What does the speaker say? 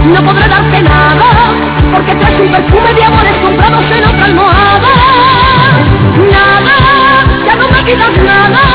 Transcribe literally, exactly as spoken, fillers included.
no podré darte nada, porque traes un perfume de amores comprados en otra almohada. Nada, ya no me quitas nada,